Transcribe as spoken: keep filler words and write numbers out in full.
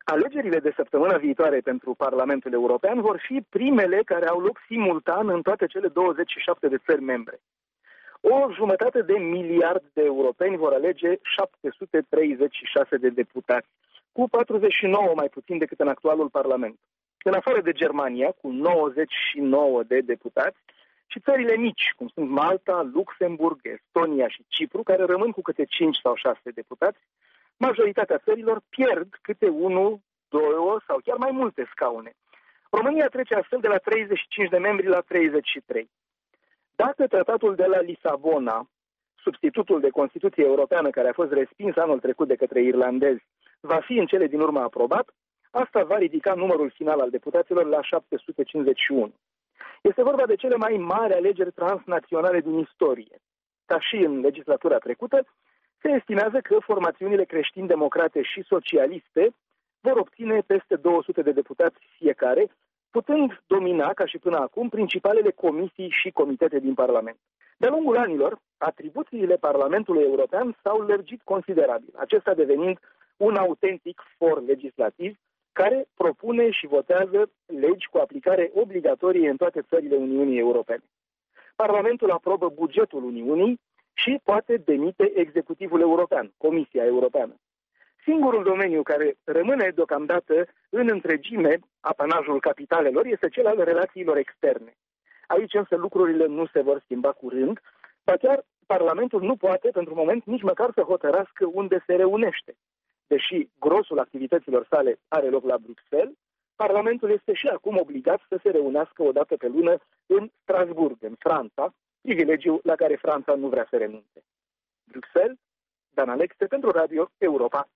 Alegerile de săptămâna viitoare pentru Parlamentul European vor fi primele care au loc simultan în toate cele douăzeci și șapte de țări membre. O jumătate de miliard de europeni vor alege șapte sute treizeci și șase de deputați, cu patruzeci și nouă mai puțin decât în actualul Parlament. În afară de Germania, cu nouăzeci și nouă de deputați, și țările mici, cum sunt Malta, Luxemburg, Estonia și Cipru, care rămân cu câte cinci sau șase deputați, majoritatea țărilor pierd câte unul, două sau chiar mai multe scaune. România trece astfel de la treizeci și cinci de membri la treizeci și trei. Dacă tratatul de la Lisabona, substitutul de Constituție Europeană care a fost respins anul trecut de către irlandezi, va fi în cele din urmă aprobat, asta va ridica numărul final al deputaților la șapte sute cincizeci și unu. Este vorba de cele mai mari alegeri transnaționale din istorie. Ca și în legislatura trecută, se estimează că formațiunile creștin-democrate și socialiste vor obține peste două sute de deputați fiecare, putând domina, ca și până acum, principalele comisii și comitete din Parlament. De-a lungul anilor, atribuțiile Parlamentului European s-au lărgit considerabil, acesta devenind un autentic for legislativ care propune și votează legi cu aplicare obligatorie în toate țările Uniunii Europene. Parlamentul aprobă bugetul Uniunii și poate demite executivul european, Comisia Europeană. Singurul domeniu care rămâne deocamdată în întregime apanajul capitalelor este cel al relațiilor externe. Aici însă lucrurile nu se vor schimba curând, ba chiar Parlamentul nu poate, pentru moment, nici măcar să hotărască unde se reunește. Deși grosul activităților sale are loc la Bruxelles, Parlamentul este și acum obligat să se reunească o dată pe lună în Strasburg, în Franța, privilegiu la care Franța nu vrea să renunțe. Bruxelles, Dan Alexe pentru Radio Europa.